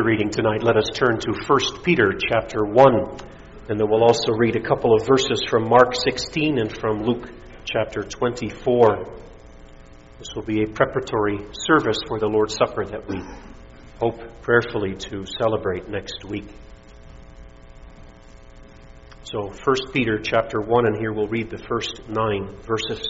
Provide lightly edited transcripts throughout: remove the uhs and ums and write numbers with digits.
reading tonight, let us turn to 1 Peter chapter 1, and then we'll also read a couple of verses from Mark 16 and from Luke chapter 24. This will be a preparatory service for the Lord's Supper that we hope prayerfully to celebrate next week. So 1 Peter chapter 1, and here we'll read the first 9 verses.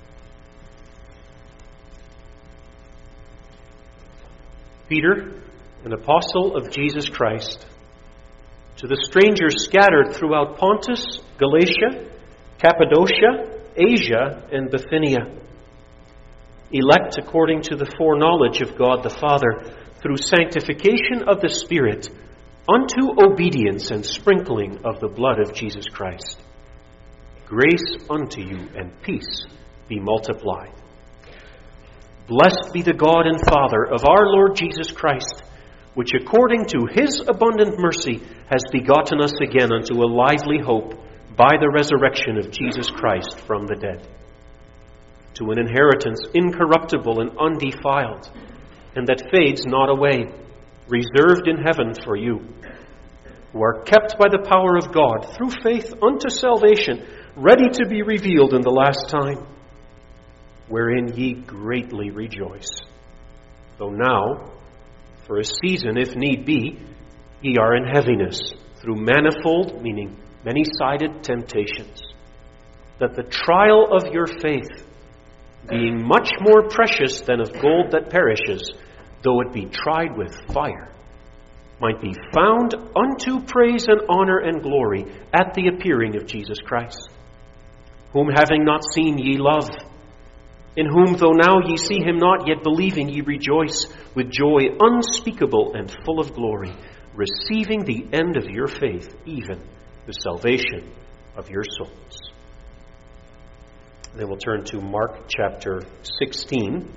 Peter, an apostle of Jesus Christ, to the strangers scattered throughout Pontus, Galatia, Cappadocia, Asia, and Bithynia, elect according to the foreknowledge of God the Father, through sanctification of the Spirit, unto obedience and sprinkling of the blood of Jesus Christ. Grace unto you and peace be multiplied. Blessed be the God and Father of our Lord Jesus Christ, which according to His abundant mercy has begotten us again unto a lively hope by the resurrection of Jesus Christ from the dead, to an inheritance incorruptible and undefiled, and that fades not away, reserved in heaven for you, who are kept by the power of God through faith unto salvation, ready to be revealed in the last time, wherein ye greatly rejoice. Though now, for a season, if need be, ye are in heaviness, through manifold, meaning many-sided temptations, that the trial of your faith, being much more precious than of gold that perishes, though it be tried with fire, might be found unto praise and honor and glory at the appearing of Jesus Christ, whom having not seen ye love, in whom though now ye see Him not, yet believing ye rejoice with joy unspeakable and full of glory, receiving the end of your faith, even the salvation of your souls. Then we'll turn to Mark chapter 16.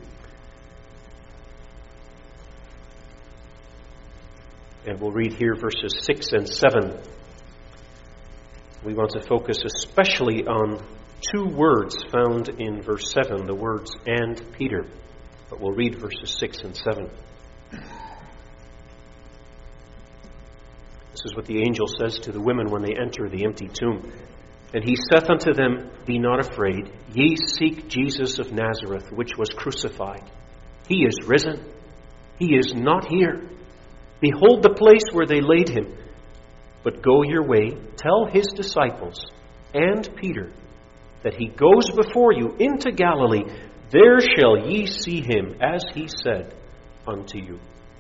And we'll read here verses 6 and 7. We want to focus especially on 2 words found in verse 7, the words "and Peter." But we'll read verses 6 and 7. This is what the angel says to the women when they enter the empty tomb. And he saith unto them, Be not afraid, ye seek Jesus of Nazareth, which was crucified. He is risen. He is not here. Behold the place where they laid him. But go your way, tell his disciples and Peter that he goes before you into Galilee. There shall ye see him, as he said unto you.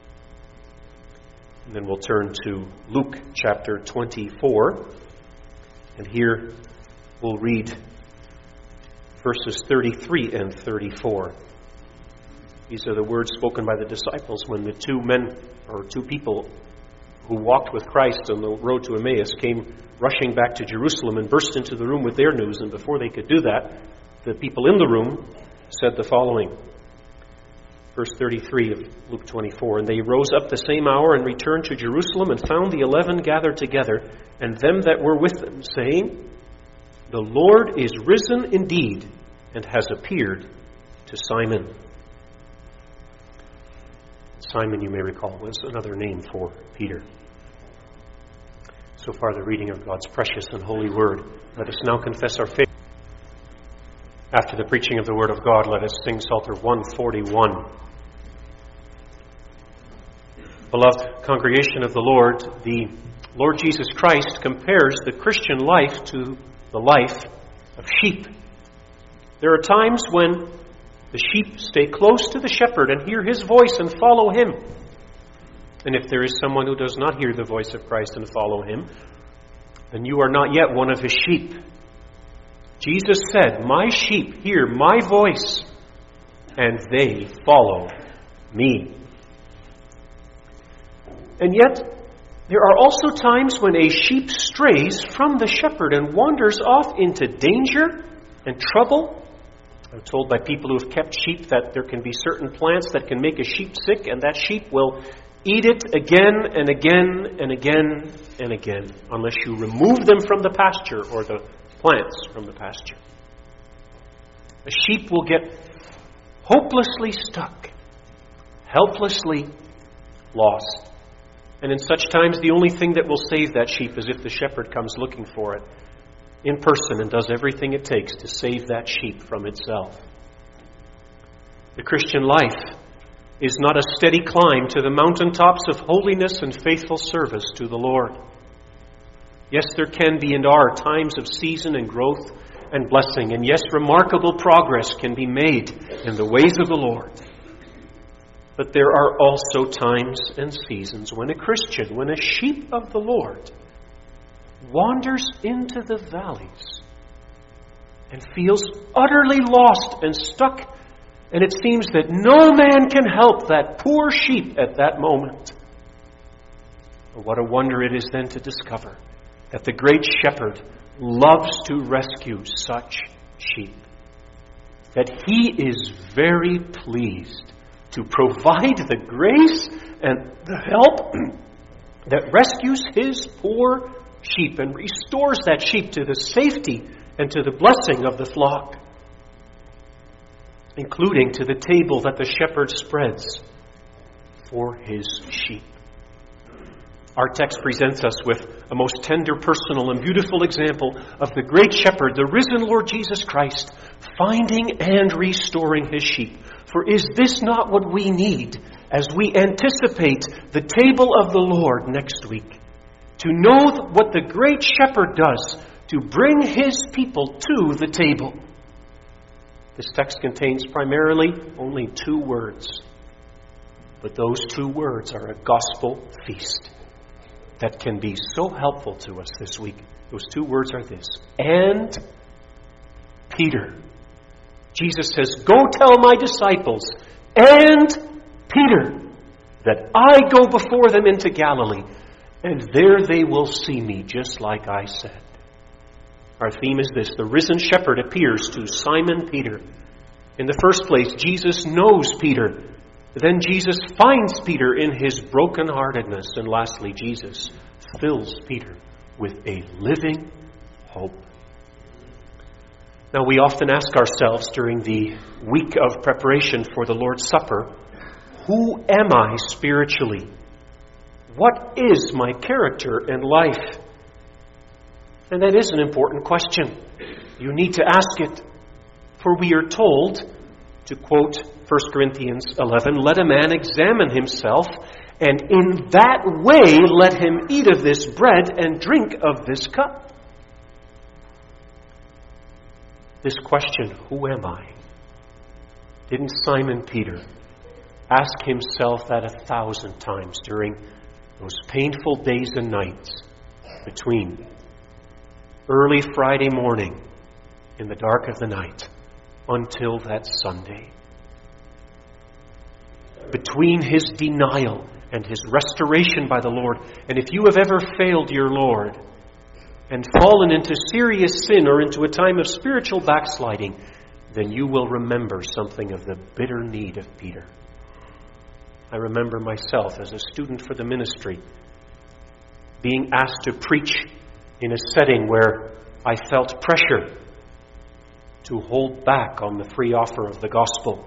And then we'll turn to Luke chapter 24. And here we'll read verses 33 and 34. These are the words spoken by the disciples when the 2 people who walked with Christ on the road to Emmaus came rushing back to Jerusalem and burst into the room with their news. And before they could do that, the people in the room said the following. Verse 33 of Luke 24, And they rose up the same hour and returned to Jerusalem and found the 11 gathered together, and them that were with them, saying, The Lord is risen indeed, and has appeared to Simon. Simon, you may recall, was another name for Peter. So far, the reading of God's precious and holy word. Let us now confess our faith. After the preaching of the word of God, let us sing Psalter 141. Beloved congregation of the Lord Jesus Christ compares the Christian life to the life of sheep. There are times when the sheep stay close to the shepherd and hear his voice and follow him. And if there is someone who does not hear the voice of Christ and follow him, then you are not yet one of his sheep. Jesus said, My sheep hear my voice, and they follow me. And yet, there are also times when a sheep strays from the shepherd and wanders off into danger and trouble. I'm told by people who have kept sheep that there can be certain plants that can make a sheep sick, and that sheep will eat it again and again and again and again, unless you remove them from the pasture or the plants from the pasture. A sheep will get hopelessly stuck, helplessly lost. And in such times, the only thing that will save that sheep is if the shepherd comes looking for it in person and does everything it takes to save that sheep from itself. The Christian life is not a steady climb to the mountaintops of holiness and faithful service to the Lord. Yes, there can be and are times of season and growth and blessing, and yes, remarkable progress can be made in the ways of the Lord. But there are also times and seasons when a Christian, when a sheep of the Lord, wanders into the valleys and feels utterly lost and stuck, and it seems that no man can help that poor sheep at that moment. What a wonder it is then to discover that the great shepherd loves to rescue such sheep, that he is very pleased to provide the grace and the help that rescues his poor sheep and restores that sheep to the safety and to the blessing of the flock, including to the table that the shepherd spreads for his sheep. Our text presents us with a most tender, personal, and beautiful example of the great shepherd, the risen Lord Jesus Christ, finding and restoring his sheep. For is this not what we need as we anticipate the table of the Lord next week? To know what the great shepherd does to bring his people to the table. This text contains primarily only 2 words. But those 2 words are a gospel feast that can be so helpful to us this week. Those 2 words are this: and Peter. Jesus says, "Go tell my disciples and Peter that I go before them into Galilee, and there they will see me just like I said." Our theme is this: the risen shepherd appears to Simon Peter. In the first place, Jesus knows Peter. Then Jesus finds Peter in his brokenheartedness. And lastly, Jesus fills Peter with a living hope. Now, we often ask ourselves during the week of preparation for the Lord's Supper, who am I spiritually? What is my character and life? And that is an important question. You need to ask it. For we are told, to quote 1 Corinthians 11, "Let a man examine himself, and in that way let him eat of this bread and drink of this cup." This question, who am I? Didn't Simon Peter ask himself that 1,000 times during those painful days and nights between early Friday morning in the dark of the night until that Sunday? Between his denial and his restoration by the Lord. And if you have ever failed your Lord and fallen into serious sin or into a time of spiritual backsliding, then you will remember something of the bitter need of Peter. I remember myself as a student for the ministry being asked to preach in a setting where I felt pressure to hold back on the free offer of the gospel.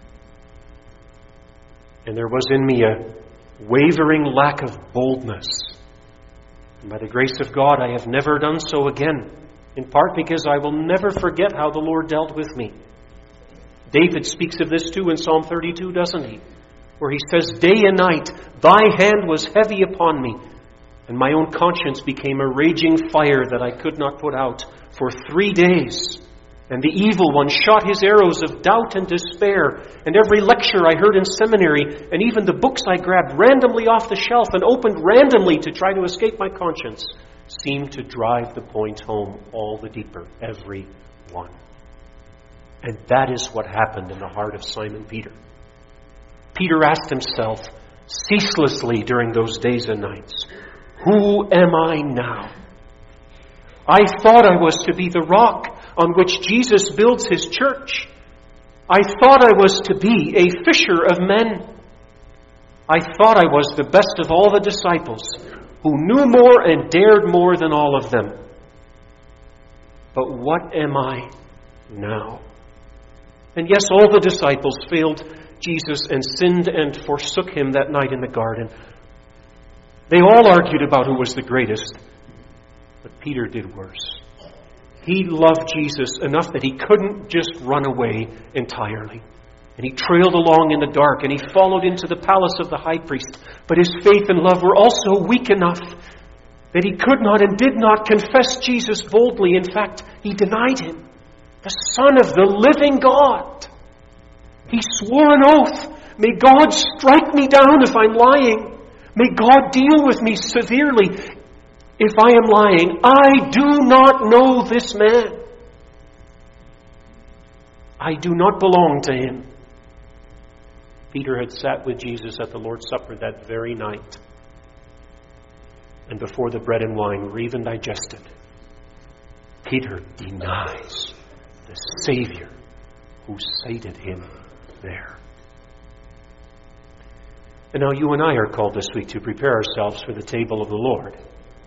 And there was in me a wavering lack of boldness. And by the grace of God, I have never done so again, in part because I will never forget how the Lord dealt with me. David speaks of this too in Psalm 32, doesn't he? Where he says, "Day and night, thy hand was heavy upon me, and my own conscience became a raging fire that I could not put out for 3 days. And the evil one shot his arrows of doubt and despair. And every lecture I heard in seminary, and even the books I grabbed randomly off the shelf and opened randomly to try to escape my conscience, seemed to drive the point home all the deeper, every one." And that is what happened in the heart of Simon Peter. Peter asked himself ceaselessly during those days and nights, who am I now? I thought I was to be the rock on which Jesus builds his church. I thought I was to be a fisher of men. I thought I was the best of all the disciples, who knew more and dared more than all of them. But what am I now? And yes, all the disciples failed Jesus and sinned and forsook him that night in the garden. They all argued about who was the greatest. But Peter did worse. He loved Jesus enough that he couldn't just run away entirely. And he trailed along in the dark, and he followed into the palace of the high priest. But his faith and love were also weak enough that he could not and did not confess Jesus boldly. In fact, he denied him, the Son of the living God. He swore an oath, "May God strike me down if I'm lying. May God deal with me severely if I am lying. I do not know this man. I do not belong to him." Peter had sat with Jesus at the Lord's Supper that very night. And before the bread and wine were even digested, Peter denies the Savior who sated him there. And now you and I are called this week to prepare ourselves for the table of the Lord.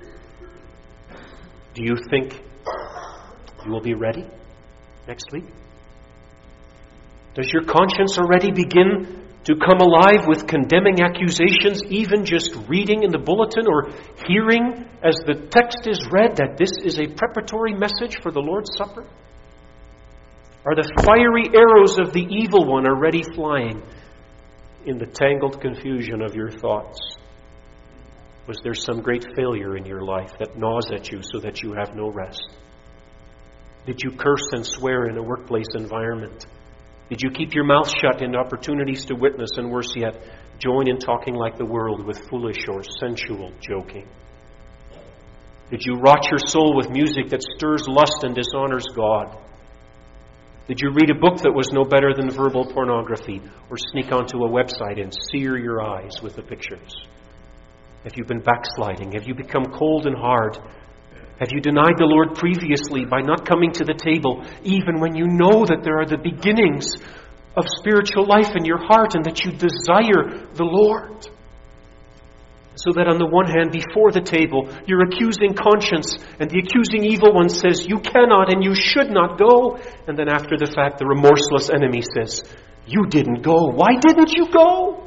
Do you think you will be ready next week? Does your conscience already begin to come alive with condemning accusations, even just reading in the bulletin or hearing as the text is read that this is a preparatory message for the Lord's Supper? Are the fiery arrows of the evil one already flying in the tangled confusion of your thoughts? Was there some great failure in your life that gnaws at you so that you have no rest? Did you curse and swear in a workplace environment? Did you keep your mouth shut in opportunities to witness, and worse yet, join in talking like the world with foolish or sensual joking? Did you rot your soul with music that stirs lust and dishonors God? Did you read a book that was no better than verbal pornography, or sneak onto a website and sear your eyes with the pictures? Have you been backsliding? Have you become cold and hard? Have you denied the Lord previously by not coming to the table, even when you know that there are the beginnings of spiritual life in your heart and that you desire the Lord? So that on the one hand, before the table, your accusing conscience and the accusing evil one says, "You cannot and you should not go." And then after the fact, the remorseless enemy says, "You didn't go. Why didn't you go?"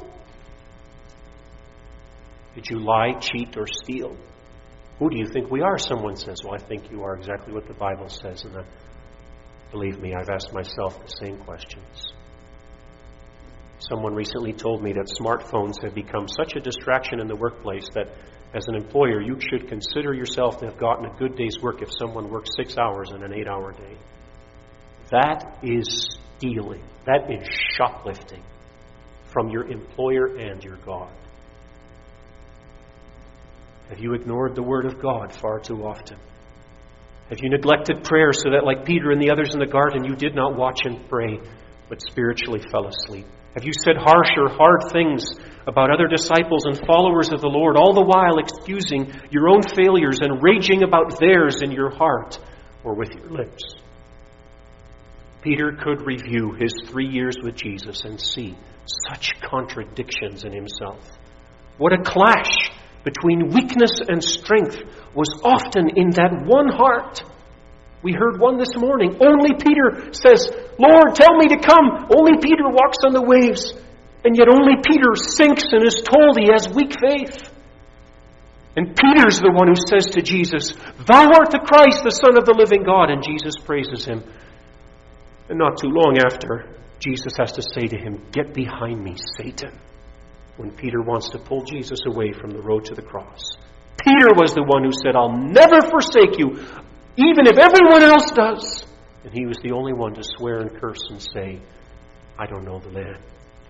Did you lie, cheat, or steal? "Who do you think we are?" someone says. "Well, I think you are exactly what the Bible says." And believe me, I've asked myself the same questions. Someone recently told me that smartphones have become such a distraction in the workplace that as an employer, you should consider yourself to have gotten a good day's work if someone works 6 hours in an 8-hour day. That is stealing. That is shoplifting from your employer and your God. Have you ignored the Word of God far too often? Have you neglected prayer so that, like Peter and the others in the garden, you did not watch and pray, but spiritually fell asleep? Have you said harsh or hard things about other disciples and followers of the Lord, all the while excusing your own failures and raging about theirs in your heart or with your lips? Peter could review his 3 years with Jesus and see such contradictions in himself. What a clash between weakness and strength was often in that one heart. We heard one this morning. Only Peter says, "Lord, tell me to come." Only Peter walks on the waves. And yet only Peter sinks and is told he has weak faith. And Peter's the one who says to Jesus, "Thou art the Christ, the Son of the living God." And Jesus praises him. And not too long after, Jesus has to say to him, "Get behind me, Satan," when Peter wants to pull Jesus away from the road to the cross. Peter was the one who said, "I'll never forsake you, even if everyone else does." And he was the only one to swear and curse and say, "I don't know the man."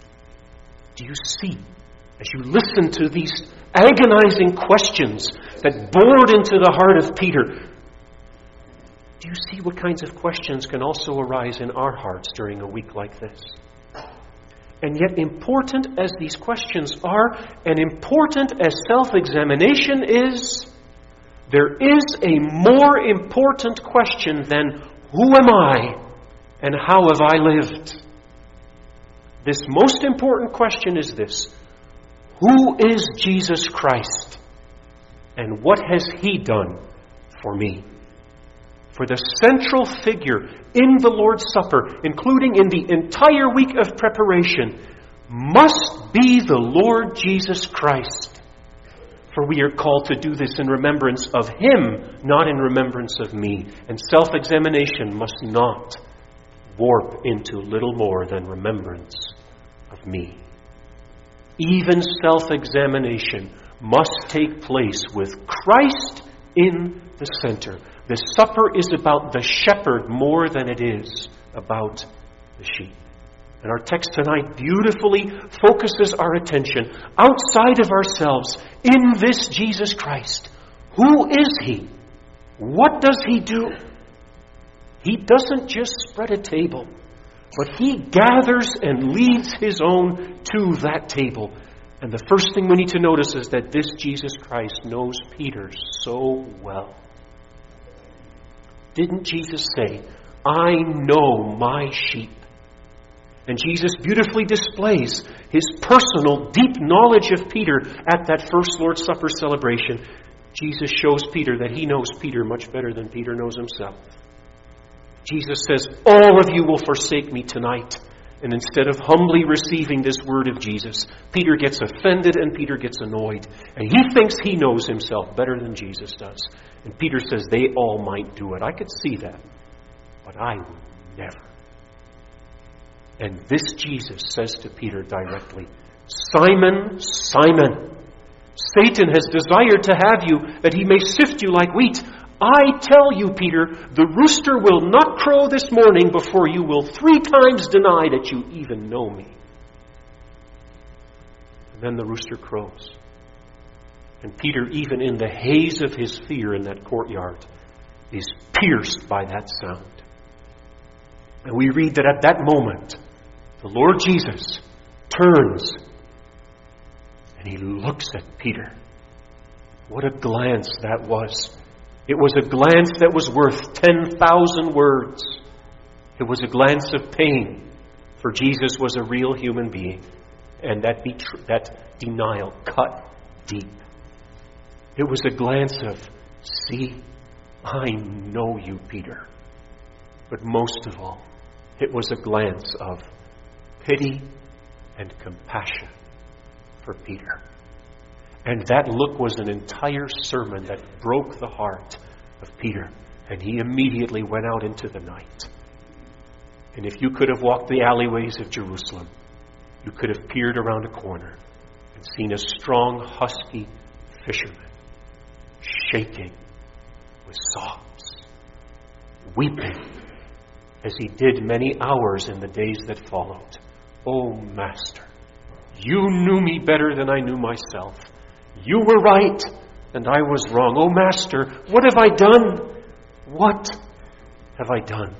Do you see, as you listen to these agonizing questions that bored into the heart of Peter, do you see what kinds of questions can also arise in our hearts during a week like this? And yet, important as these questions are, and important as self-examination is, there is a more important question than, "Who am I and how have I lived?" This most important question is this: who is Jesus Christ? And what has He done for me? For the central figure in the Lord's Supper, including in the entire week of preparation, must be the Lord Jesus Christ. For we are called to do this in remembrance of Him, not in remembrance of me. And self-examination must not warp into little more than remembrance of me. Even self-examination must take place with Christ in the center. The supper is about the shepherd more than it is about the sheep. And our text tonight beautifully focuses our attention outside of ourselves in this Jesus Christ. Who is He? What does He do? He doesn't just spread a table, but He gathers and leads His own to that table. And the first thing we need to notice is that this Jesus Christ knows Peter so well. Didn't Jesus say, I know my sheep? And Jesus beautifully displays His personal, deep knowledge of Peter at that first Lord's Supper celebration. Jesus shows Peter that He knows Peter much better than Peter knows himself. Jesus says, all of you will forsake me tonight. And instead of humbly receiving this word of Jesus, Peter gets offended and Peter gets annoyed. And he thinks he knows himself better than Jesus does. And Peter says, they all might do it. I could see that. But I would never. And this Jesus says to Peter directly, Simon, Simon, Satan has desired to have you, that he may sift you like wheat. I tell you, Peter, the rooster will not crow this morning before you will 3 times deny that you even know me. And then the rooster crows. And Peter, even in the haze of his fear in that courtyard, is pierced by that sound. And we read that at that moment, the Lord Jesus turns and He looks at Peter. What a glance that was. It was a glance that was worth 10,000 words. It was a glance of pain, for Jesus was a real human being, and that denial cut deep. It was a glance of, see, I know you, Peter. But most of all, it was a glance of pity and compassion for Peter. And that look was an entire sermon that broke the heart of Peter. And he immediately went out into the night. And if you could have walked the alleyways of Jerusalem, you could have peered around a corner and seen a strong, husky fisherman shaking with sobs, weeping, as he did many hours in the days that followed. Oh, Master, you knew me better than I knew myself. You were right, and I was wrong. Oh, Master, what have I done? What have I done?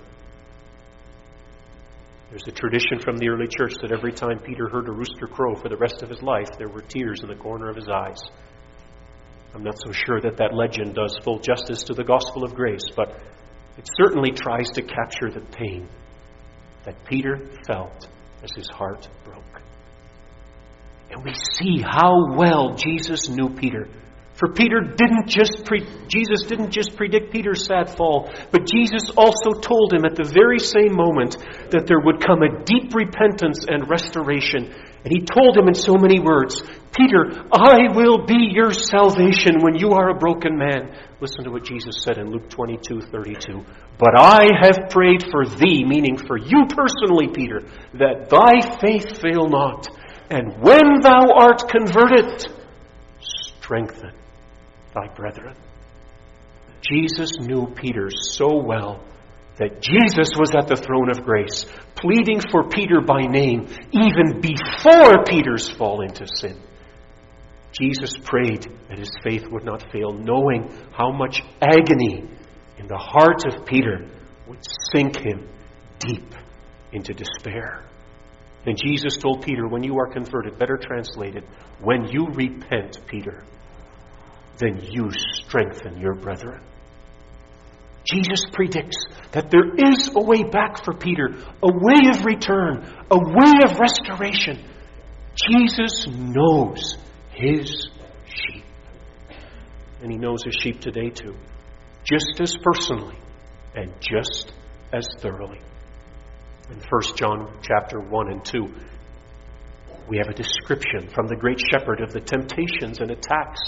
There's a tradition from the early church that every time Peter heard a rooster crow for the rest of his life, there were tears in the corner of his eyes. I'm not so sure that that legend does full justice to the gospel of grace, but it certainly tries to capture the pain that Peter felt as his heart broke. And we see how well Jesus knew Peter. For Jesus didn't just predict Peter's sad fall, but Jesus also told him at the very same moment that there would come a deep repentance and restoration. And He told him in so many words, Peter, I will be your salvation when you are a broken man. Listen to what Jesus said in Luke 22:32. But I have prayed for thee, meaning for you personally, Peter, that thy faith fail not. And when thou art converted, strengthen thy brethren. Jesus knew Peter so well that Jesus was at the throne of grace, pleading for Peter by name, even before Peter's fall into sin. Jesus prayed that his faith would not fail, knowing how much agony in the heart of Peter would sink him deep into despair. And Jesus told Peter, when you are converted, better translated, when you repent, Peter, then you strengthen your brethren. Jesus predicts that there is a way back for Peter, a way of return, a way of restoration. Jesus knows His sheep. And He knows His sheep today too, just as personally and just as thoroughly. In 1 John chapter 1 and 2, we have a description from the great shepherd of the temptations and attacks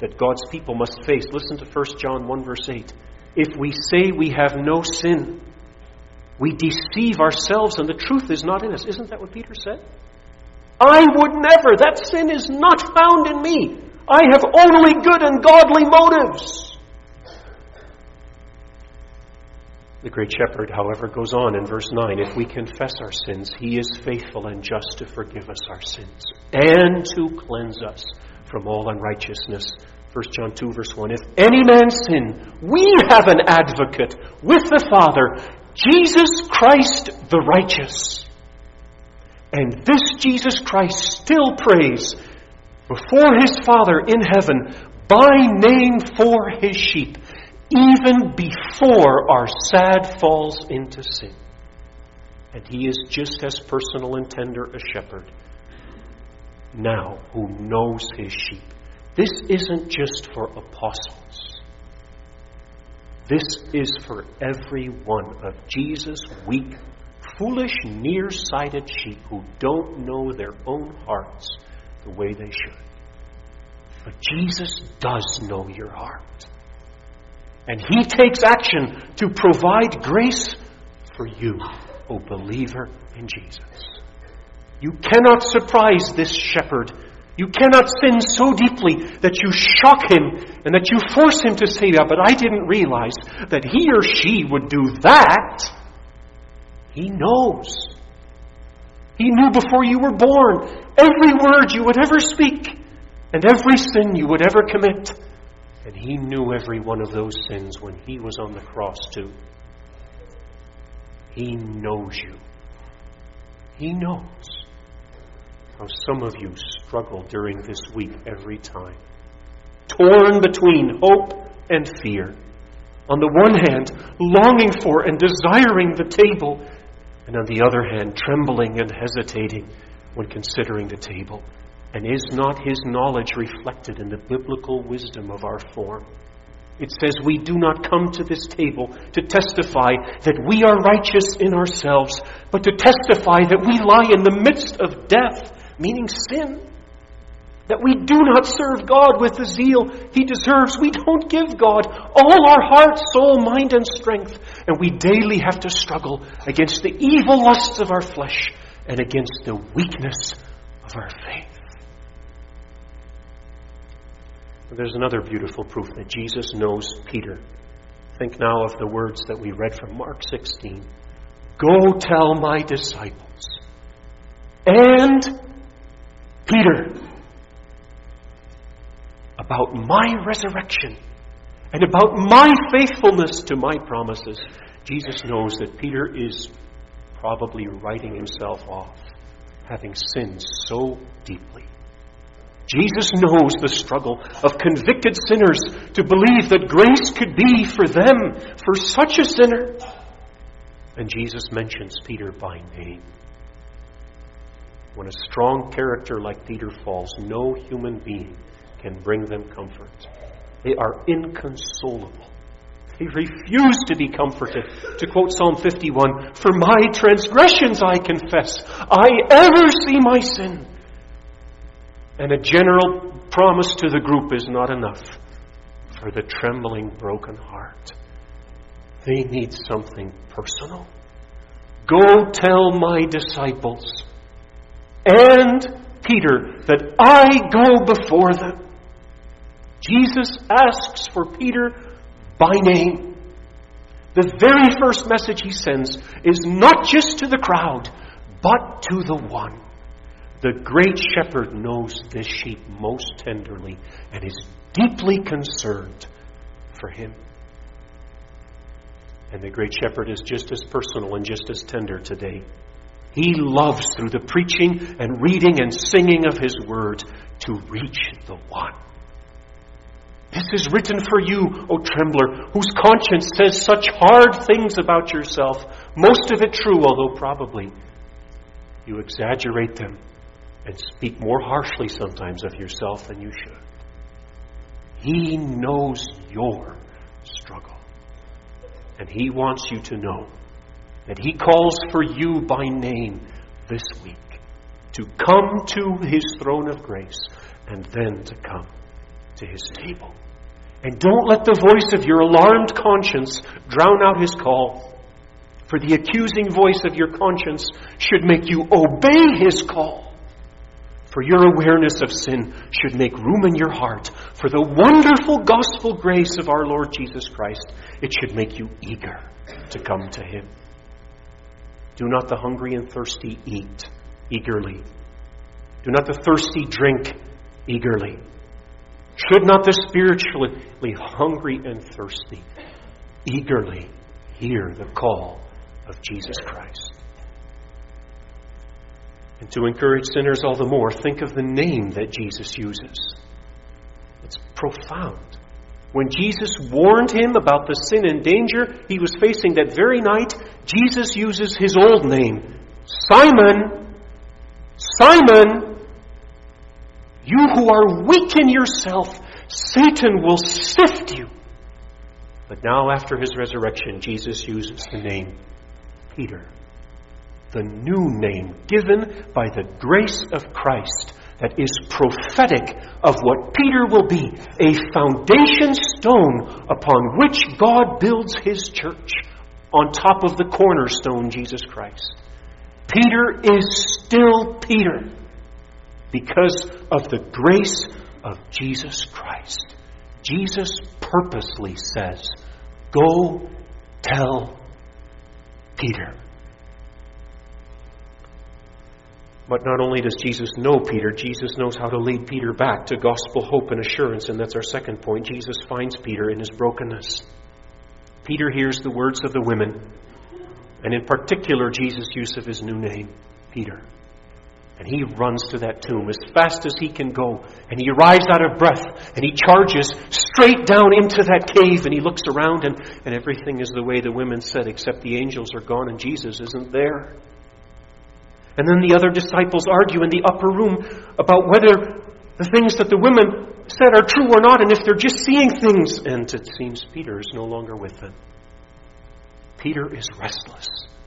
that God's people must face. Listen to 1 John 1 verse 8. If we say we have no sin, we deceive ourselves and the truth is not in us. Isn't that what Peter said? I would never. That sin is not found in me. I have only good and godly motives. The great shepherd, however, goes on in verse 9. If we confess our sins, he is faithful and just to forgive us our sins and to cleanse us from all unrighteousness. 1 John 2 verse 1. If any man sin, we have an advocate with the Father, Jesus Christ the righteous. And this Jesus Christ still prays before his Father in heaven by name for his sheep, even before our sad falls into sin. And he is just as personal and tender a shepherd now who knows his sheep. This isn't just for apostles. This is for every one of Jesus' weak, foolish, nearsighted sheep who don't know their own hearts the way they should. But Jesus does know your heart. And he takes action to provide grace for you, O believer in Jesus. You cannot surprise this shepherd. You cannot sin so deeply that you shock him and that you force him to say, but I didn't realize that he or she would do that. He knows. He knew before you were born every word you would ever speak and every sin you would ever commit. And he knew every one of those sins when he was on the cross too. He knows you. He knows how some of you struggle during this week every time. Torn between hope and fear. On the one hand, longing for and desiring the table, and on the other hand, trembling and hesitating when considering the table. And is not his knowledge reflected in the biblical wisdom of our form? It says we do not come to this table to testify that we are righteous in ourselves, but to testify that we lie in the midst of death, meaning sin. That we do not serve God with the zeal he deserves. We don't give God all our heart, soul, mind, and strength. And we daily have to struggle against the evil lusts of our flesh and against the weakness of our faith. There's another beautiful proof that Jesus knows Peter. Think now of the words that we read from Mark 16. Go tell my disciples and Peter about my resurrection and about my faithfulness to my promises. Jesus knows that Peter is probably writing himself off, having sinned so deeply. Jesus knows the struggle of convicted sinners to believe that grace could be for them, for such a sinner. And Jesus mentions Peter by name. When a strong character like Peter falls, no human being can bring them comfort. They are inconsolable. They refuse to be comforted. To quote Psalm 51, for my transgressions I confess, I ever see my sin. And a general promise to the group is not enough for the trembling, broken heart. They need something personal. Go tell my disciples and Peter that I go before them. Jesus asks for Peter by name. The very first message he sends is not just to the crowd, but to the one. The great shepherd knows this sheep most tenderly and is deeply concerned for him. And the great shepherd is just as personal and just as tender today. He loves, through the preaching and reading and singing of his word, to reach the one. This is written for you, O trembler, whose conscience says such hard things about yourself, most of it true, although probably you exaggerate them and speak more harshly sometimes of yourself than you should. He knows your struggle. And he wants you to know that he calls for you by name this week to come to his throne of grace and then to come to His table. And don't let the voice of your alarmed conscience drown out His call. For the accusing voice of your conscience should make you obey His call. For your awareness of sin should make room in your heart for the wonderful gospel grace of our Lord Jesus Christ. It should make you eager to come to Him. Do not the hungry and thirsty eat eagerly. Do not the thirsty drink eagerly. Should not the spiritually hungry and thirsty eagerly hear the call of Jesus Christ? And to encourage sinners all the more, think of the name that Jesus uses. It's profound. When Jesus warned him about the sin and danger he was facing that very night, Jesus uses his old name. Simon, Simon, you who are weak in yourself, Satan will sift you. But now after his resurrection, Jesus uses the name Peter. The new name given by the grace of Christ that is prophetic of what Peter will be, a foundation stone upon which God builds His church on top of the cornerstone, Jesus Christ. Peter is still Peter because of the grace of Jesus Christ. Jesus purposely says, "Go tell Peter." But not only does Jesus know Peter, Jesus knows how to lead Peter back to gospel hope and assurance, and that's our second point. Jesus finds Peter in his brokenness. Peter hears the words of the women, and in particular Jesus' use of his new name, Peter. And he runs to that tomb as fast as he can go, and he arrives out of breath, and he charges straight down into that cave, and he looks around, and everything is the way the women said, except the angels are gone and Jesus isn't there. And then the other disciples argue in the upper room about whether the things that the women said are true or not, and if they're just seeing things. And it seems Peter is no longer with them. Peter is restless.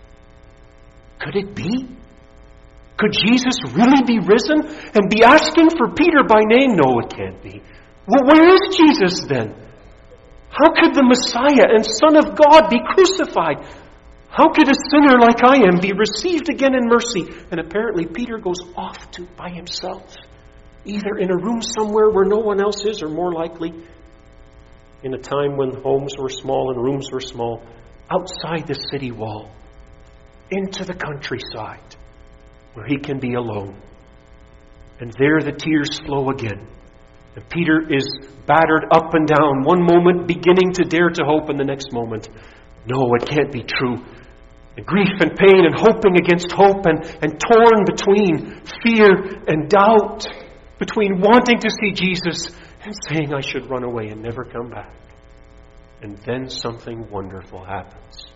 Could it be? Could Jesus really be risen and be asking for Peter by name? No, it can't be. Well, where is Jesus then? How could the Messiah and Son of God be crucified? How could a sinner like I am be received again in mercy? And apparently Peter goes off by himself, either in a room somewhere where no one else is, or more likely, in a time when homes were small and rooms were small, outside the city wall, into the countryside, where he can be alone. And there the tears flow again. And Peter is battered up and down, one moment beginning to dare to hope, and the next moment, no, it can't be true. And grief and pain and hoping against hope, and torn between fear and doubt, between wanting to see Jesus and saying I should run away and never come back. And then something wonderful happens.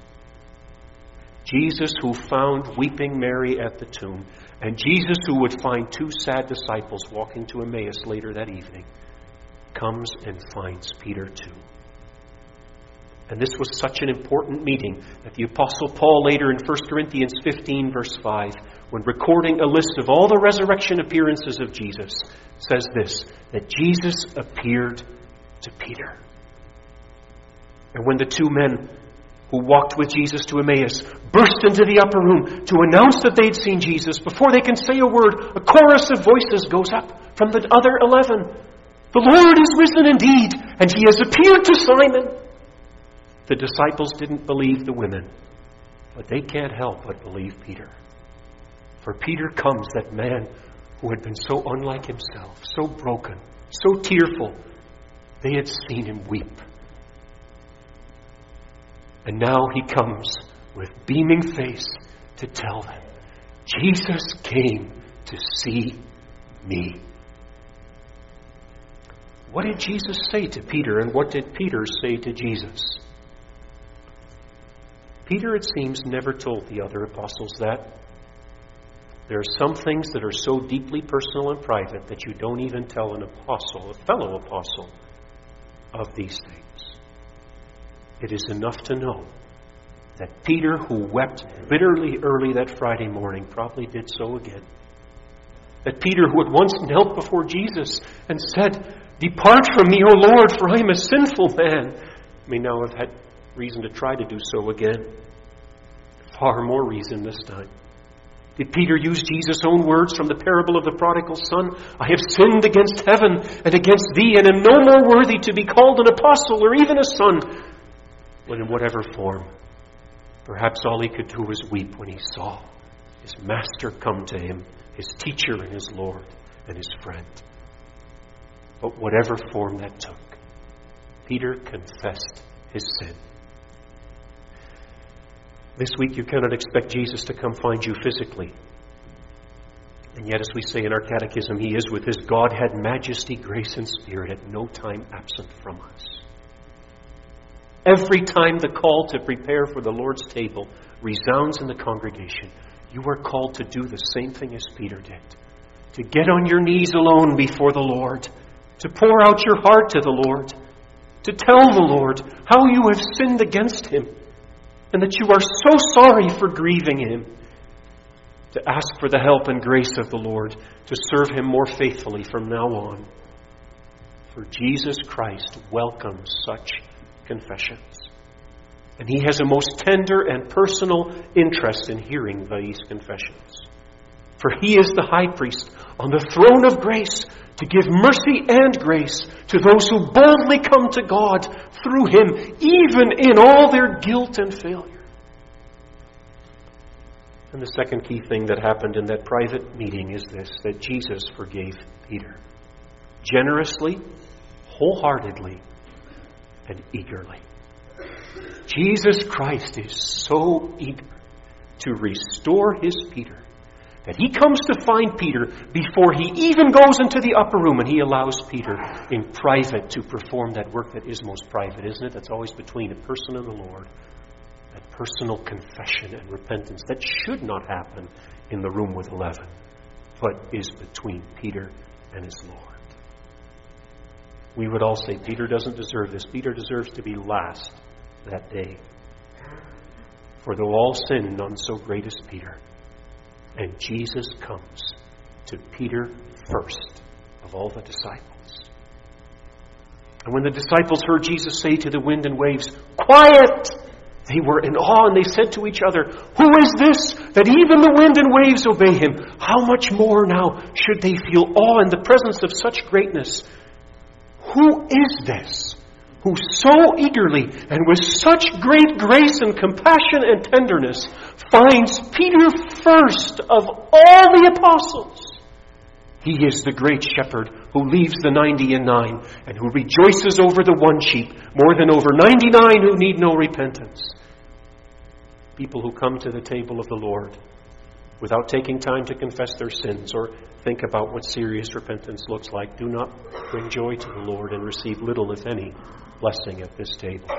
Jesus, who found weeping Mary at the tomb, and Jesus, who would find two sad disciples walking to Emmaus later that evening, comes and finds Peter too. And this was such an important meeting that the Apostle Paul later in 1 Corinthians 15 verse 5, when recording a list of all the resurrection appearances of Jesus, says this, that Jesus appeared to Peter. And when the two men who walked with Jesus to Emmaus burst into the upper room to announce that they'd seen Jesus, before they can say a word, a chorus of voices goes up from the other 11. The Lord is risen indeed, and He has appeared to Simon. The disciples didn't believe the women, but they can't help but believe Peter. For Peter comes, that man who had been so unlike himself, so broken, so tearful. They had seen him weep. And now he comes with beaming face to tell them, Jesus came to see me. What did Jesus say to Peter, and what did Peter say to Jesus? Peter, it seems, never told the other apostles that. There are some things that are so deeply personal and private that you don't even tell an apostle, a fellow apostle, of these things. It is enough to know that Peter, who wept bitterly early that Friday morning, probably did so again. That Peter, who had once knelt before Jesus and said, "Depart from me, O Lord, for I am a sinful man," may now have had reason to try to do so again. Far more reason this time. Did Peter use Jesus' own words from the parable of the prodigal son? "I have sinned against heaven and against thee, and am no more worthy to be called an apostle or even a son." But in whatever form, perhaps all he could do was weep when he saw his master come to him, his teacher and his Lord and his friend. But whatever form that took, Peter confessed his sin. This week you cannot expect Jesus to come find you physically. And yet, as we say in our catechism, he is with his Godhead, majesty, grace, and spirit at no time absent from us. Every time the call to prepare for the Lord's table resounds in the congregation, you are called to do the same thing as Peter did. To get on your knees alone before the Lord. To pour out your heart to the Lord. To tell the Lord how you have sinned against him. And that you are so sorry for grieving him. To ask for the help and grace of the Lord to serve him more faithfully from now on. For Jesus Christ welcomes such confessions. And he has a most tender and personal interest in hearing these confessions. For he is the high priest on the throne of grace to give mercy and grace to those who boldly come to God through him, even in all their guilt and failure. And the second key thing that happened in that private meeting is this, that Jesus forgave Peter. Generously, wholeheartedly, and eagerly. Jesus Christ is so eager to restore his Peter that he comes to find Peter before he even goes into the upper room, and he allows Peter in private to perform that work that is most private, isn't it? That's always between a person and the Lord. That personal confession and repentance that should not happen in the room with 11, but is between Peter and his Lord. We would all say, Peter doesn't deserve this. Peter deserves to be last that day. For though all sin, none so great as Peter. And Jesus comes to Peter first of all the disciples. And when the disciples heard Jesus say to the wind and waves, "Quiet!" they were in awe, and they said to each other, "Who is this, that even the wind and waves obey him? How much more now should they feel awe in the presence of such greatness? Who is this who so eagerly and with such great grace and compassion and tenderness finds Peter first of all the apostles? He is the great shepherd who leaves the 99 and who rejoices over the one sheep more than over 99 who need no repentance." People who come to the table of the Lord without taking time to confess their sins or think about what serious repentance looks like do not bring joy to the Lord and receive little, if any, blessing at this table.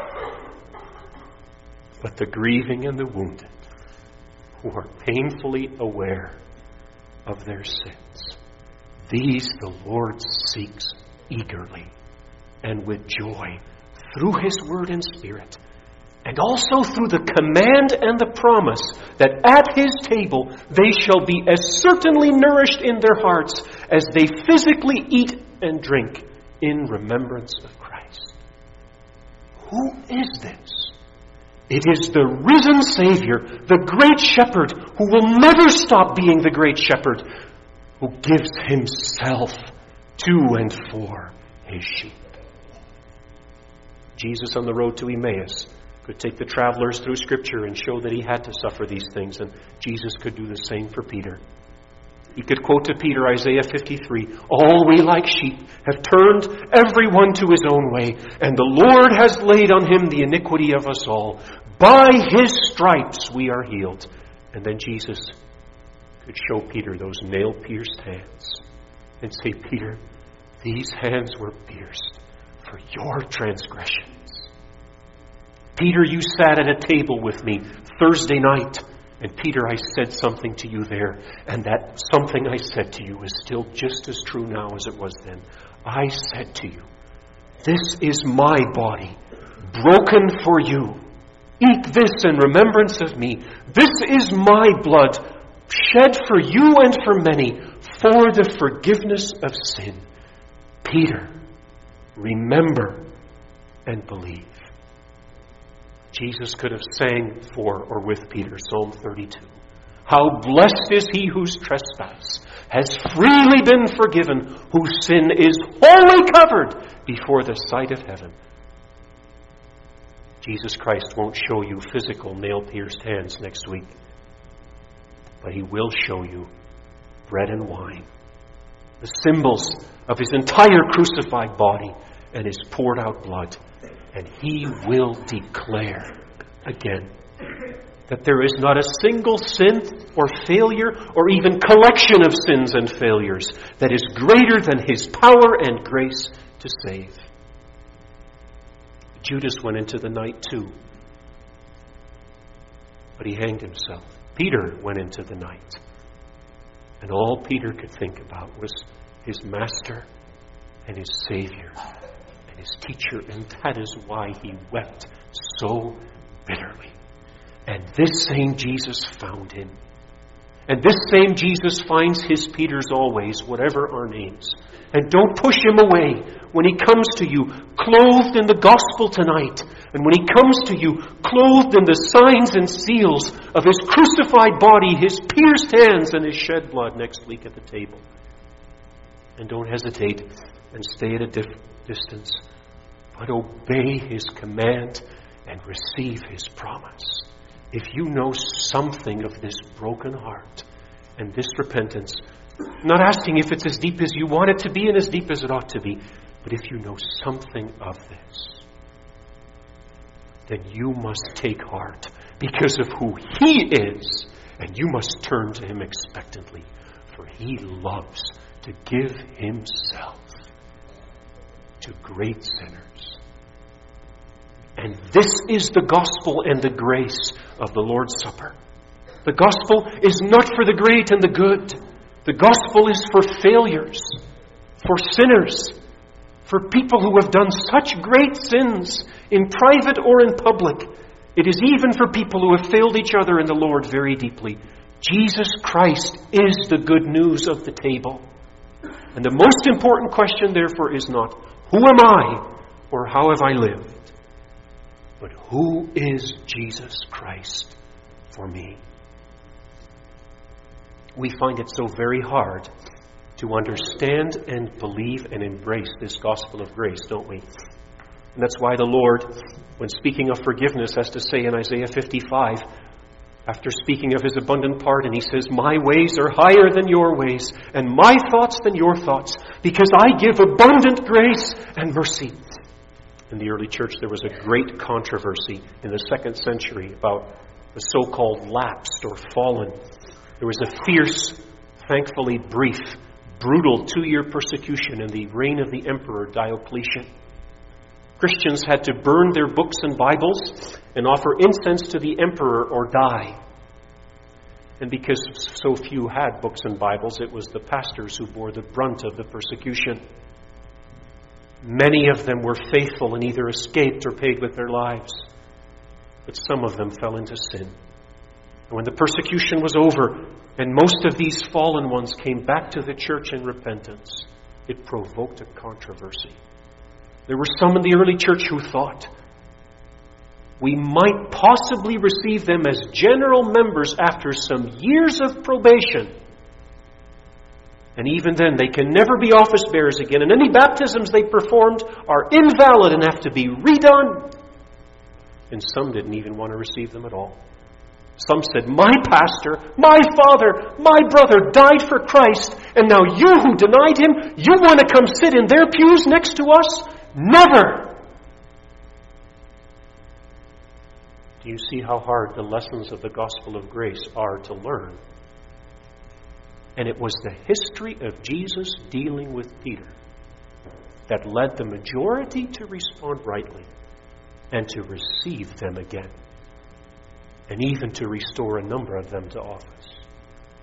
But the grieving and the wounded, who are painfully aware of their sins, these the Lord seeks eagerly and with joy through his word and spirit, and also through the command and the promise that at his table they shall be as certainly nourished in their hearts as they physically eat and drink in remembrance of Christ. Who is this? It is the risen Savior, the great shepherd, who will never stop being the great shepherd, who gives himself to and for his sheep. Jesus on the road to Emmaus could take the travelers through Scripture and show that he had to suffer these things, and Jesus could do the same for Peter. He could quote to Peter Isaiah 53, "All we like sheep have turned every one to his own way, and the Lord has laid on him the iniquity of us all. By his stripes we are healed." And then Jesus could show Peter those nail-pierced hands and say, "Peter, these hands were pierced for your transgressions. Peter, you sat at a table with me Thursday night, and Peter, I said something to you there, and that something I said to you is still just as true now as it was then. I said to you, this is my body, broken for you. Eat this in remembrance of me. This is my blood, shed for you and for many, for the forgiveness of sin. Peter, remember and believe. Jesus could have sang for or with Peter, Psalm 32. How blessed is he whose trespass has freely been forgiven, whose sin is wholly covered before the sight of heaven. Jesus Christ won't show you physical nail-pierced hands next week, but he will show you bread and wine, the symbols of his entire crucified body and his poured out blood. And he will declare again that there is not a single sin or failure or even collection of sins and failures that is greater than his power and grace to save. Judas went into the night too, but he hanged himself. Peter went into the night, and all Peter could think about was his master and his Savior and his teacher, and that is why he wept so bitterly. And this same Jesus found him. And this same Jesus finds his Peters always, whatever our names. And don't push him away when he comes to you clothed in the gospel tonight. And when he comes to you clothed in the signs and seals of his crucified body, his pierced hands, and his shed blood next week at the table. And don't hesitate and stay at a distance, but obey his command and receive his promise. If you know something of this broken heart and this repentance, I'm not asking if it's as deep as you want it to be and as deep as it ought to be, but if you know something of this, then you must take heart because of who he is, and you must turn to him expectantly, for he loves to give himself to great sinners. And this is the gospel and the grace of the Lord's Supper. The gospel is not for the great and the good. The gospel is for failures, for sinners, for people who have done such great sins in private or in public. It is even for people who have failed each other in the Lord very deeply. Jesus Christ is the good news of the table. And the most important question, therefore, is not, who am I or how have I lived? But who is Jesus Christ for me? We find it so very hard to understand and believe and embrace this gospel of grace, don't we? And that's why the Lord, when speaking of forgiveness, has to say in Isaiah 55, after speaking of his abundant pardon, he says, my ways are higher than your ways, and my thoughts than your thoughts, because I give abundant grace and mercy. In the early church, there was a great controversy in the 2nd century about the so-called lapsed or fallen. There was a fierce, thankfully brief, brutal 2-year persecution in the reign of the Emperor Diocletian. Christians had to burn their books and Bibles and offer incense to the emperor or die. And because so few had books and Bibles, it was the pastors who bore the brunt of the persecution. Many of them were faithful and either escaped or paid with their lives. But some of them fell into sin. And when the persecution was over, and most of these fallen ones came back to the church in repentance, it provoked a controversy. There were some in the early church who thought, we might possibly receive them as general members after some years of probation. And even then, they can never be office bearers again. And any baptisms they performed are invalid and have to be redone. And some didn't even want to receive them at all. Some said, my pastor, my father, my brother died for Christ, and now you who denied him, you want to come sit in their pews next to us? Never! Do you see how hard the lessons of the gospel of grace are to learn? And it was the history of Jesus dealing with Peter that led the majority to respond rightly and to receive them again, and even to restore a number of them to office.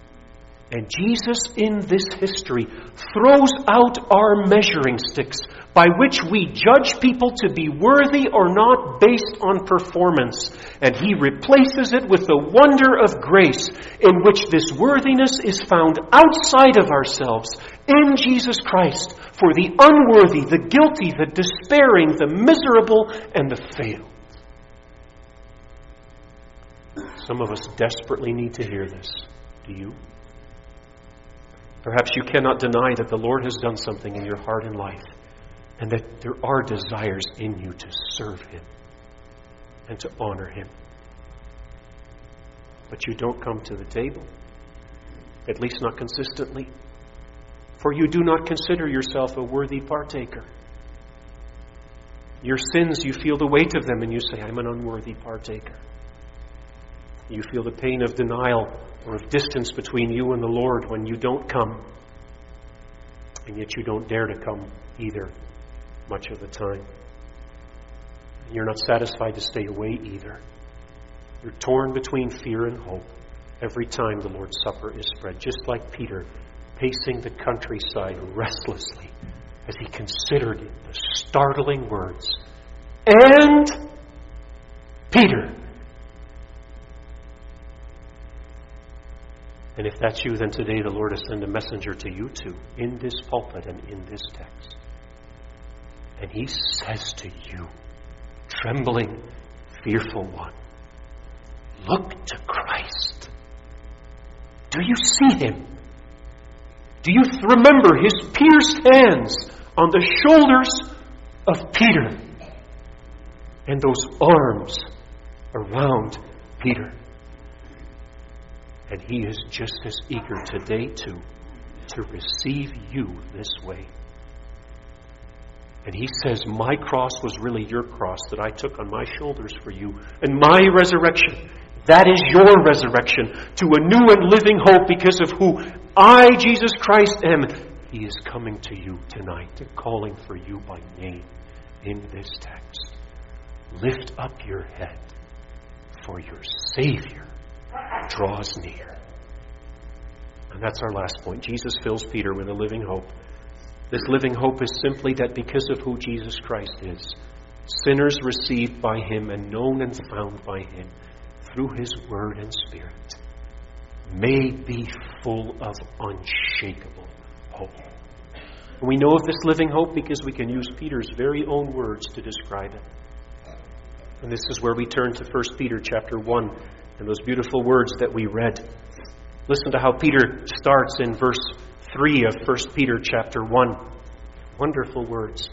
And Jesus in this history throws out our measuring sticks by which we judge people to be worthy or not based on performance. And He replaces it with the wonder of grace, in which this worthiness is found outside of ourselves, in Jesus Christ, for the unworthy, the guilty, the despairing, the miserable, and the failed. Some of us desperately need to hear this. Do you? Perhaps you cannot deny that the Lord has done something in your heart and life, and that there are desires in you to serve Him and to honor Him. But you don't come to the table, at least not consistently, for you do not consider yourself a worthy partaker. Your sins, you feel the weight of them, and you say, I'm an unworthy partaker. You feel the pain of denial or of distance between you and the Lord when you don't come. And yet you don't dare to come either, much of the time. And you're not satisfied to stay away either. You're torn between fear and hope every time the Lord's Supper is spread, just like Peter pacing the countryside restlessly as he considered the startling words, "And Peter." And if that's you, then today the Lord has sent a messenger to you too, in this pulpit and in this text. And He says to you, trembling, fearful one, look to Christ. Do you see Him? Do you remember His pierced hands on the shoulders of Peter? And those arms around Peter? And He is just as eager today too to receive you this way. And He says, my cross was really your cross that I took on my shoulders for you. And my resurrection, that is your resurrection to a new and living hope because of who I, Jesus Christ, am. He is coming to you tonight and calling for you by name in this text. Lift up your head, for your Savior draws near. And that's our last point. Jesus fills Peter with a living hope. This living hope is simply that because of who Jesus Christ is, sinners received by Him and known and found by Him through His Word and Spirit may be full of unshakable hope. And we know of this living hope because we can use Peter's very own words to describe it. And this is where we turn to 1 Peter chapter 1 and those beautiful words that we read. Listen to how Peter starts in verse 3 of 1 Peter chapter 1. Wonderful words.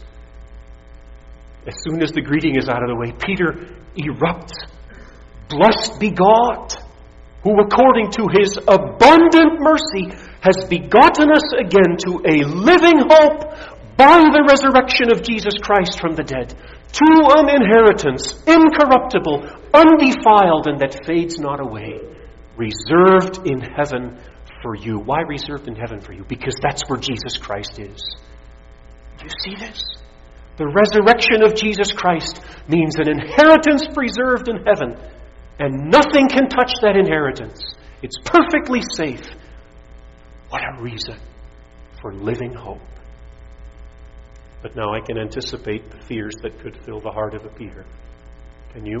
As soon as the greeting is out of the way, Peter erupts. Blessed be God, who according to His abundant mercy has begotten us again to a living hope by the resurrection of Jesus Christ from the dead, to an inheritance incorruptible, undefiled, and that fades not away, reserved in heaven for you. Why reserved in heaven for you? Because that's where Jesus Christ is. Do you see this? The resurrection of Jesus Christ means an inheritance preserved in heaven, and nothing can touch that inheritance. It's perfectly safe. What a reason for living hope. But now I can anticipate the fears that could fill the heart of a Peter. Can you?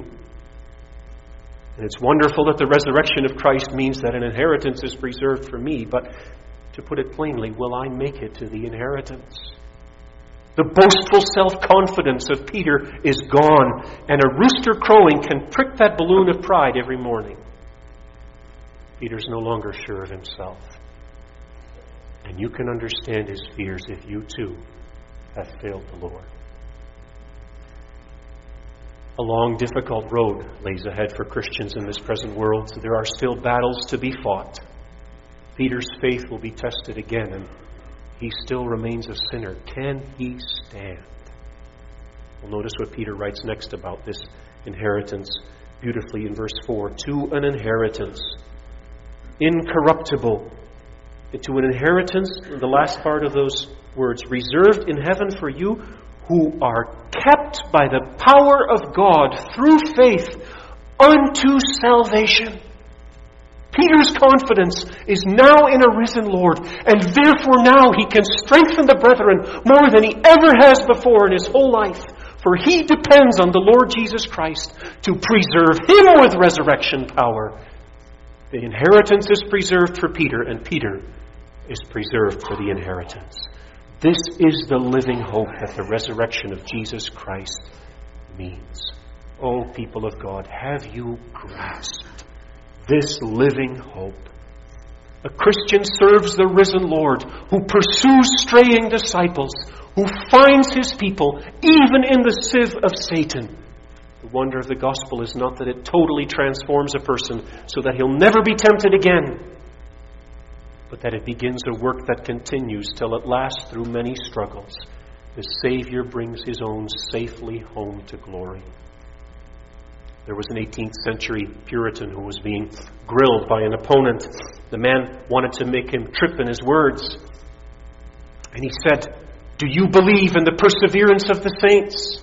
And it's wonderful that the resurrection of Christ means that an inheritance is preserved for me, but to put it plainly, will I make it to the inheritance? The boastful self-confidence of Peter is gone, and a rooster crowing can prick that balloon of pride every morning. Peter's no longer sure of himself. And you can understand his fears if you too have failed the Lord. A long, difficult road lays ahead for Christians in this present world. So there are still battles to be fought. Peter's faith will be tested again, and he still remains a sinner. Can he stand? Well, notice what Peter writes next about this inheritance beautifully in verse 4. To an inheritance, incorruptible. To an inheritance, the last part of those words, reserved in heaven for you, who are kept by the power of God through faith unto salvation. Peter's confidence is now in a risen Lord, and therefore now he can strengthen the brethren more than he ever has before in his whole life. For he depends on the Lord Jesus Christ to preserve him with resurrection power. The inheritance is preserved for Peter, and Peter is preserved for the inheritance. This is the living hope that the resurrection of Jesus Christ means. O people of God, have you grasped this living hope? A Christian serves the risen Lord, who pursues straying disciples, who finds his people even in the sieve of Satan. The wonder of the gospel is not that it totally transforms a person so that he'll never be tempted again, but that it begins a work that continues till at last, through many struggles, the Savior brings his own safely home to glory. There was an 18th century Puritan who was being grilled by an opponent. The man wanted to make him trip in his words. And he said, "Do you believe in the perseverance of the saints?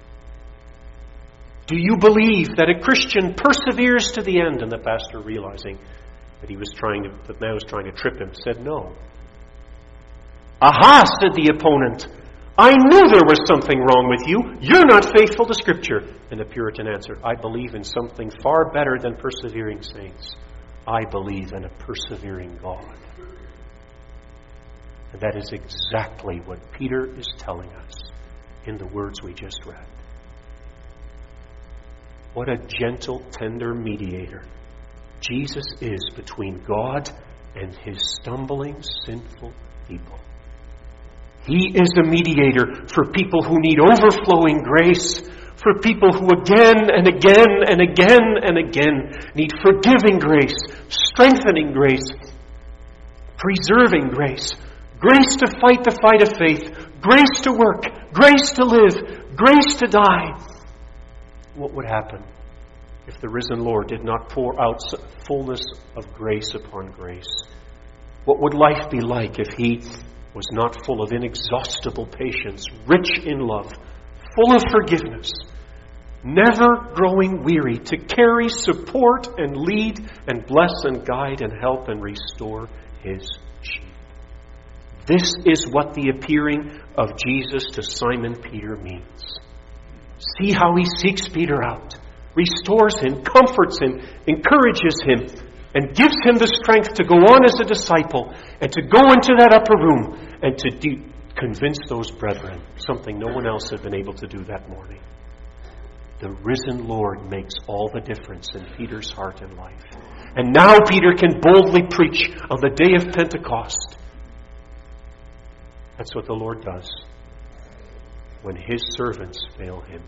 Do you believe that a Christian perseveres to the end?" And the pastor, realizing that the man was trying to trip him, said, "No." "Aha," said the opponent, "I knew there was something wrong with you. You're not faithful to Scripture." And the Puritan answered, "I believe in something far better than persevering saints. I believe in a persevering God." And that is exactly what Peter is telling us in the words we just read. What a gentle, tender mediator Jesus is between God and his stumbling, sinful people. He is a mediator for people who need overflowing grace, for people who again and again and again and again need forgiving grace, strengthening grace, preserving grace, grace to fight the fight of faith, grace to work, grace to live, grace to die. What would happen if the risen Lord did not pour out fullness of grace upon grace? What would life be like if he was not full of inexhaustible patience, rich in love, full of forgiveness, never growing weary to carry, support, and lead, and bless, and guide, and help, and restore his sheep? This is what the appearing of Jesus to Simon Peter means. See how he seeks Peter out, restores him, comforts him, encourages him, and gives him the strength to go on as a disciple and to go into that upper room and to convince those brethren, something no one else had been able to do that morning. The risen Lord makes all the difference in Peter's heart and life. And now Peter can boldly preach on the day of Pentecost. That's what the Lord does when his servants fail him.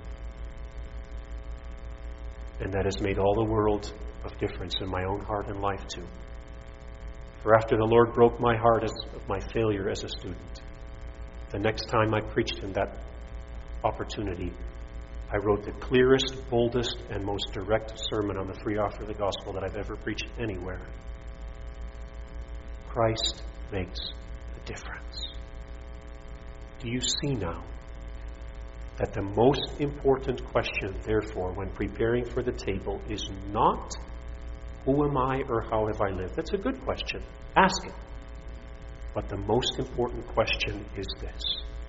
And that has made all the world of difference in my own heart and life too. For after the Lord broke my heart of my failure as a student, the next time I preached in that opportunity, I wrote the clearest, boldest, and most direct sermon on the free offer of the gospel that I've ever preached anywhere. Christ makes a difference. Do you see now that the most important question, therefore, when preparing for the table is not, who am I or how have I lived? That's a good question. Ask it. But the most important question is this: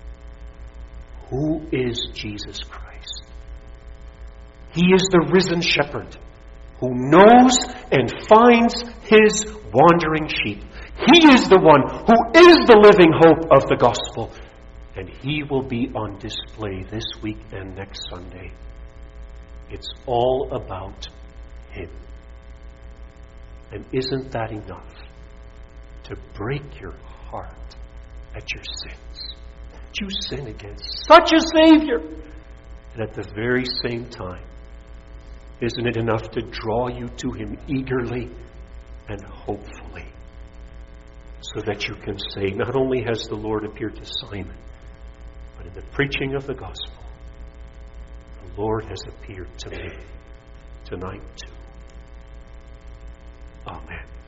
who is Jesus Christ? He is the risen shepherd who knows and finds his wandering sheep. He is the one who is the living hope of the gospel. And he will be on display this week and next Sunday. It's all about him. And isn't that enough to break your heart at your sins? That you sin against such a Savior. And at the very same time, isn't it enough to draw you to him eagerly and hopefully, so that you can say, not only has the Lord appeared to Simon, but in the preaching of the gospel, the Lord has appeared to me tonight too. Amen.